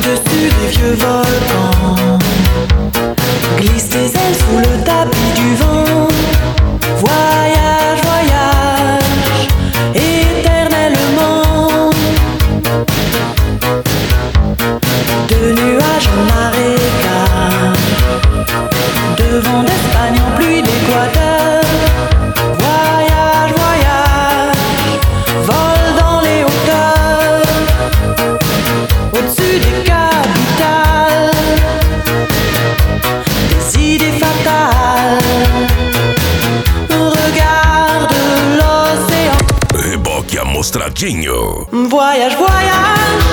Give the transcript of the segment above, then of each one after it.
Au-dessus des vieux volcans, glisse tes ailes sous le tapis du vent. Voyage, voyage, éternellement. De nuages en marécage, de vent d'Espagne en pluie d'Équateur. Voyage, voyage, vole dans les hauteurs, au-dessus des capitales, des idées fatales. Regarde l'océan. Reboque amostradinho. Voyage, voyage,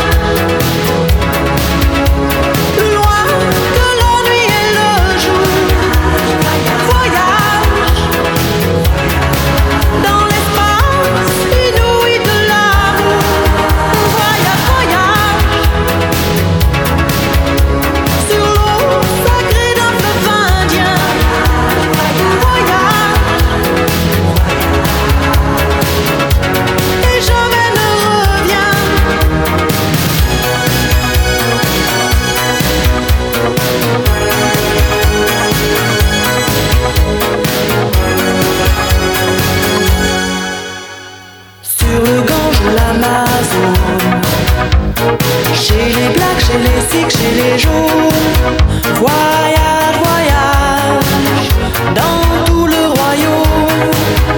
plus loin que la nuit et le jour. Voyage dans l'espace inouï de l'amour. Voyage, voyage sur l'eau sacrée d'un fleuve indien. Voyage et jamais ne reviens. Sur le Gange ou l'Amazone, chez les Blacks, chez les Sikhs, chez les Jaunes. Voyage, voyage dans tout le royaume.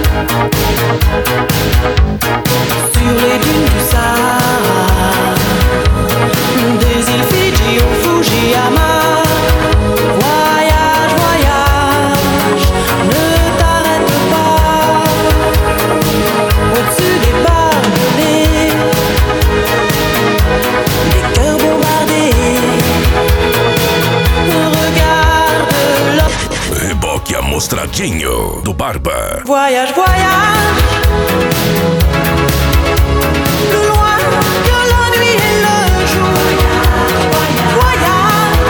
Sur les dunes du Sahara, des îles Fidji au Fujiyama. Voyage, voyage, ne t'arrête pas. Au-dessus des barbelés, des cœurs bombardés. Regarde l'homme. Reboque amostradinho do Barba. Voyage, voyage, plus loin que la nuit et le jour. Voyage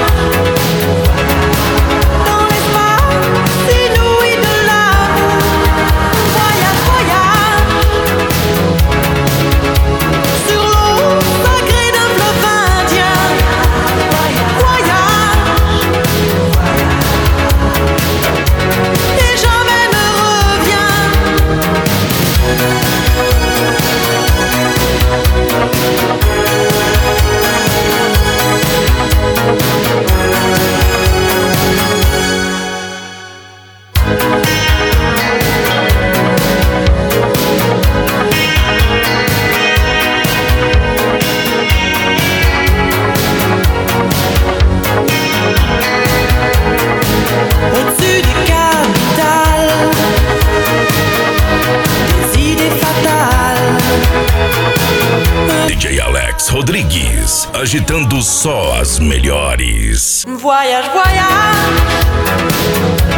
dans l'espace inouï de l'amour. Voyage, voyage sur l'eau sacrée d'un fleuve indien. Voyage et jamais ne reviens. Au-dessus des capitales, des idées fatales. DJ Alex Rodrigues, agitando só as melhores. Voyage, voyage